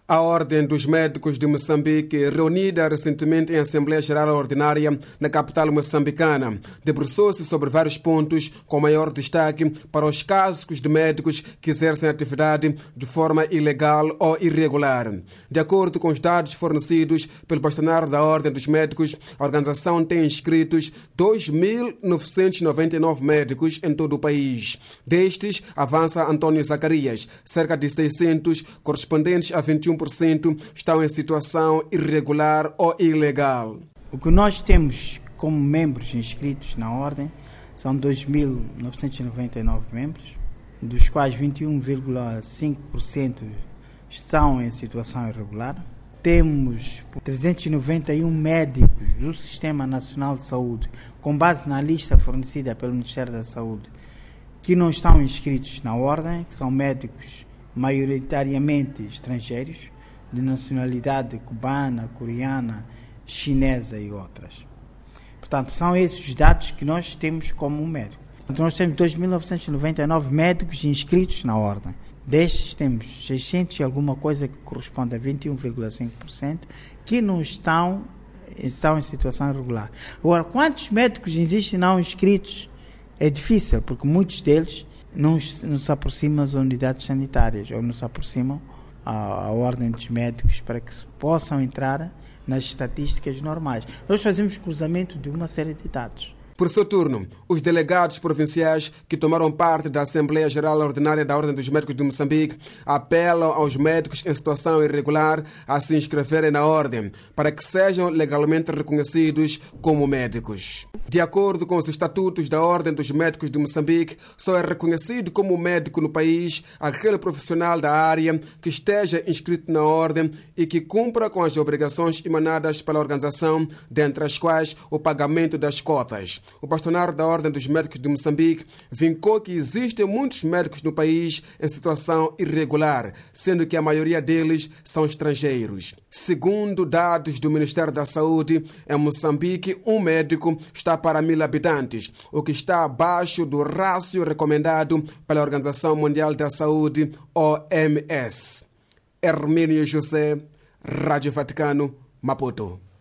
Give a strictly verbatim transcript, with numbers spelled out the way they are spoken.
A Ordem dos Médicos de Moçambique, reunida recentemente em Assembleia Geral Ordinária na capital moçambicana, debruçou-se sobre vários pontos, com maior destaque para os casos de médicos que exercem atividade de forma ilegal ou irregular. De acordo com os dados fornecidos pelo bastonário da Ordem dos Médicos, a organização tem inscritos dois mil novecentos e noventa e nove médicos em todo o país. Destes, avança Antônio Zacarias, cerca de seiscentos, correspondentes a vinte e um por cento, estão em situação irregular ou ilegal. O que nós temos como membros inscritos na Ordem são dois mil novecentos e noventa e nove membros, dos quais vinte e um vírgula cinco por cento estão em situação irregular. Temos trezentos e noventa e um médicos do Sistema Nacional de Saúde, com base na lista fornecida pelo Ministério da Saúde, que não estão inscritos na Ordem, que são médicos maioritariamente estrangeiros, de nacionalidade cubana, coreana, chinesa e outras. Portanto, são esses os dados que nós temos como médico. Portanto, nós temos dois mil novecentos e noventa e nove médicos inscritos na Ordem. Destes temos seiscentos e alguma coisa que corresponde a vinte e um vírgula cinco por cento que não estão, estão em situação irregular. Agora, quantos médicos existem não inscritos? É difícil, porque muitos deles não, não se aproximam às unidades sanitárias ou não se aproximam à, à Ordem dos Médicos para que possam entrar nas estatísticas normais. Nós fazemos cruzamento de uma série de dados. Por seu turno, os delegados provinciais que tomaram parte da Assembleia Geral Ordinária da Ordem dos Médicos de Moçambique apelam aos médicos em situação irregular a se inscreverem na Ordem para que sejam legalmente reconhecidos como médicos. De acordo com os estatutos da Ordem dos Médicos de Moçambique, só é reconhecido como médico no país aquele profissional da área que esteja inscrito na Ordem e que cumpra com as obrigações emanadas pela organização, dentre as quais o pagamento das cotas. O bastonário da Ordem dos Médicos de Moçambique vincou que existem muitos médicos no país em situação irregular, sendo que a maioria deles são estrangeiros. Segundo dados do Ministério da Saúde, em Moçambique, um médico está para mil habitantes, o que está abaixo do rácio recomendado pela Organização Mundial da Saúde, O M S. Hermínio José, Rádio Vaticano, Maputo.